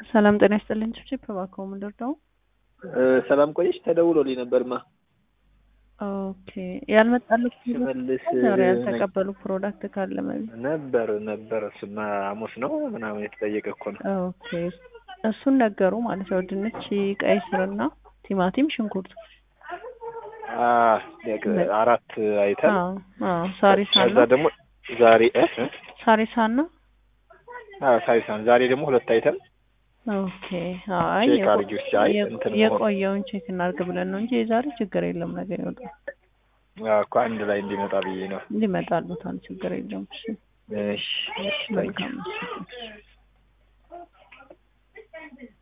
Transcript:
ሰላም ጤና ይስጥልኝ ቺፕ ባኮ ምንድነው? ሰላም ቆይሽ ተደውሎልኝ ነበርማ። ኦኬ ያልመጣልኝ መልስ ዛሬ ያልተቀበሉ ፕሮዳክት ካለ ማለት ነበር እሱማ ሐሙስ ነው ምናምን የተጠየቀ እኮ ነው። ኦኬ እሱን ነገሩ ማለት ነው። ድንች፣ ቀይ ስርና ቲማቲም፣ ሽንኩርት አራት አይተም ሳሪሳና ከዛ ደግሞ ዛሬ ሳሪሳና ሳሪሳን ዛሬ ደግሞ ሁለት አይተም ኦኬ አይ ቼክ አድርጊው ሲያይ እንትን የቆየውን ቼክ እናድርግ ብለን ነው እንጂ የዛሬ ችግር የለም ነገር ይወጣል። እኮ አንድ ላይ እንዲመጣ ብዬ ነው። እንዲመጣሉታል ችግር የለም። እሺ እሺ መልካም